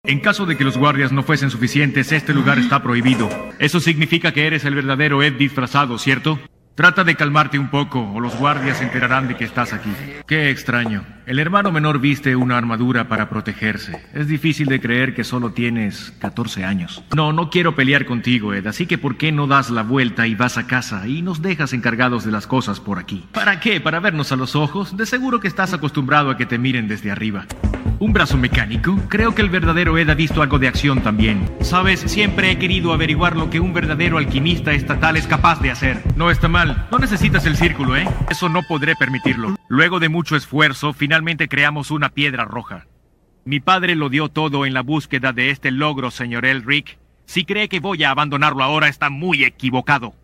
En caso de que los guardias no fuesen suficientes, este lugar está prohibido. Eso significa que eres el verdadero Ed disfrazado, ¿cierto? Trata de calmarte un poco, o los guardias se enterarán de que estás aquí. Qué extraño. El hermano menor viste una armadura para protegerse. Es difícil de creer que solo tienes 14 años. No quiero pelear contigo, Ed, así que ¿por qué no das la vuelta y vas a casa y nos dejas encargados de las cosas por aquí? ¿Para qué? ¿Para vernos a los ojos? De seguro que estás acostumbrado a que te miren desde arriba. ¿Un brazo mecánico? Creo que el verdadero Ed ha visto algo de acción también. Sabes, siempre he querido averiguar lo que un verdadero alquimista estatal es capaz de hacer. No está mal. No necesitas el círculo, ¿eh? Eso no podré permitirlo. Luego de mucho esfuerzo, finalmente creamos una piedra roja. Mi padre lo dio todo en la búsqueda de este logro, señor Elric. Si cree que voy a abandonarlo ahora, está muy equivocado.